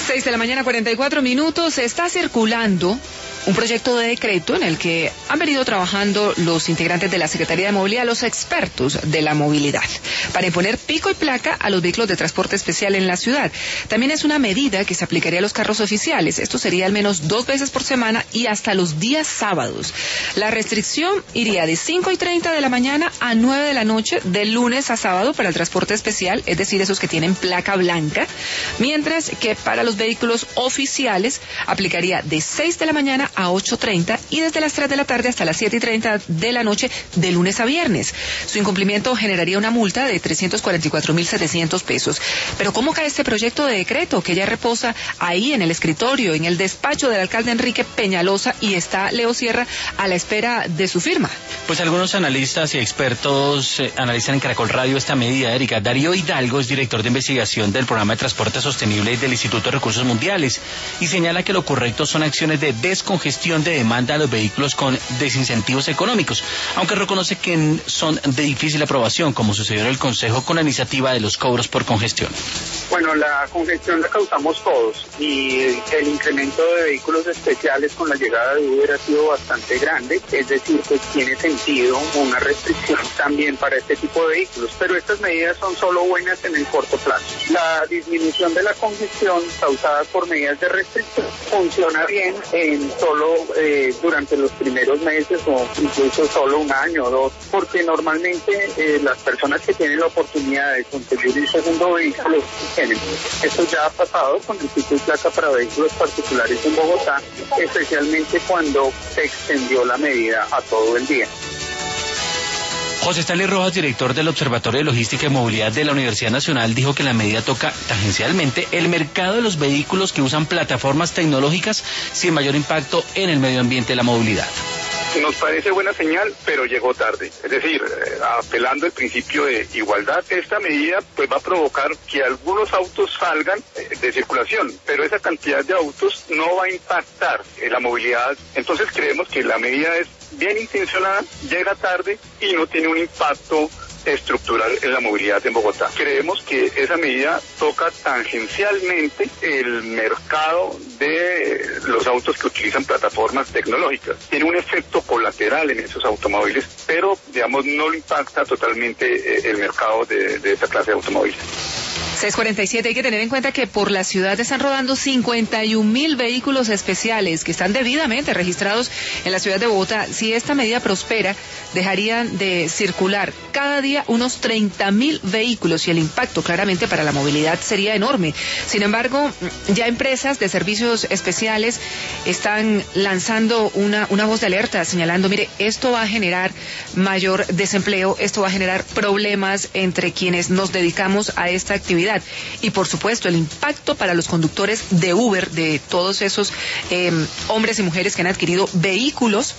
6 de la mañana, 44 minutos. Está circulando un proyecto de decreto en el que han venido trabajando los integrantes de la Secretaría de Movilidad, los expertos de la movilidad, para imponer pico y placa a los vehículos de transporte especial en la ciudad. También es una medida que se aplicaría a los carros oficiales. Esto sería al menos 2 veces por semana y hasta los días sábados. La restricción iría de 5:30 de la mañana a 9 de la noche, de lunes a sábado, para el transporte especial, es decir, esos que tienen placa blanca, mientras que para los vehículos oficiales aplicaría de 6 de la mañana a 8:30 y desde las 3 de la tarde hasta las 7:30 de la noche, de lunes a viernes. Su incumplimiento generaría una multa de 344.700 pesos. Pero ¿cómo cae este proyecto de decreto que ya reposa ahí en el escritorio, en el despacho del alcalde Enrique Peñalosa, y está Leo Sierra a la espera de su firma? Pues algunos analistas y expertos analizan en Caracol Radio esta medida, Erika. Darío Hidalgo es director de investigación del Programa de Transporte Sostenible del Instituto de Recursos Mundiales y señala que lo correcto son acciones de descongestión de demanda a los vehículos con desincentivos económicos, aunque reconoce que son de difícil aprobación, como sucedió en el Consejo con la iniciativa de los cobros por congestión. Bueno, la congestión la causamos todos y el incremento de vehículos especiales con la llegada de Uber ha sido bastante grande, es decir, pues tiene sentido una restricción también para este tipo de vehículos, pero estas medidas son solo buenas en el corto plazo. La disminución de la congestión causada por medidas de restricción funciona bien en solo durante los primeros meses o incluso solo un año o dos, porque normalmente las personas que tienen la oportunidad de conseguir un segundo vehículo tienen. Esto ya ha pasado con el pico y placa para vehículos particulares en Bogotá, especialmente cuando se extendió la medida a todo el día. José Stanley Rojas, director del Observatorio de Logística y Movilidad de la Universidad Nacional, dijo que la medida toca tangencialmente el mercado de los vehículos que usan plataformas tecnológicas sin mayor impacto en el medio ambiente y la movilidad. Nos parece buena señal, pero llegó tarde. Es decir, apelando al principio de igualdad, esta medida pues va a provocar que algunos autos salgan de circulación, pero esa cantidad de autos no va a impactar en la movilidad. Entonces creemos que la medida es bien intencionada, llega tarde y no tiene un impacto estructural en la movilidad en Bogotá. Creemos que esa medida toca tangencialmente el mercado de los autos que utilizan plataformas tecnológicas. Tiene un efecto colateral en esos automóviles, pero digamos no lo impacta totalmente el mercado de esa clase de automóviles. 6:47, hay que tener en cuenta que por la ciudad están rodando 51.000 vehículos especiales que están debidamente registrados en la ciudad de Bogotá. Si esta medida prospera, dejarían de circular cada día unos 30.000 vehículos y el impacto claramente para la movilidad sería enorme. Sin embargo, ya empresas de servicios especiales están lanzando una voz de alerta señalando, mire, esto va a generar mayor desempleo, esto va a generar problemas entre quienes nos dedicamos a esta actividad. Y por supuesto el impacto para los conductores de Uber, de todos esos hombres y mujeres que han adquirido vehículos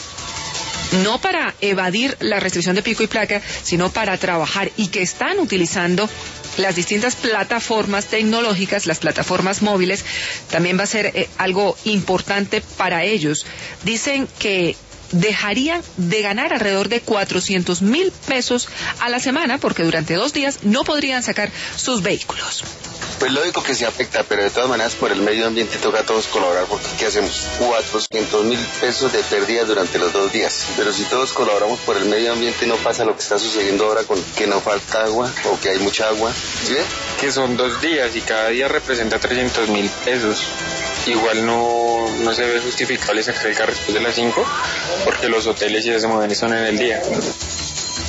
no para evadir la restricción de pico y placa, sino para trabajar y que están utilizando las distintas plataformas tecnológicas, las plataformas móviles, también va a ser algo importante para ellos. Dicen que dejarían de ganar alrededor de 400.000 pesos a la semana porque durante 2 días no podrían sacar sus vehículos. Pues lógico que sí afecta, pero de todas maneras por el medio ambiente toca a todos colaborar, porque ¿qué hacemos? 400.000 pesos de pérdida durante los 2 días. Pero si todos colaboramos por el medio ambiente no pasa lo que está sucediendo ahora con que no falta agua o que hay mucha agua. ¿Sí ve? Que son 2 días y cada día representa 300.000 pesos. Igual no se ve justificable sacar el carro después de las 5 porque los hoteles ya se mueven y son en el día.